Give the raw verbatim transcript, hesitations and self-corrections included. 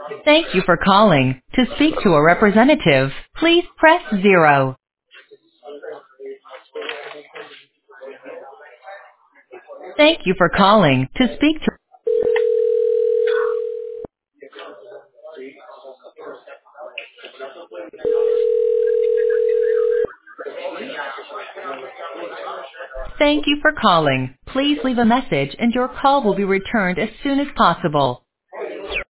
Thank you for calling. To speak to a representative, please press zero. Thank you for calling. To speak to Thank you for calling. Please leave a message and your call will be returned as soon as possible.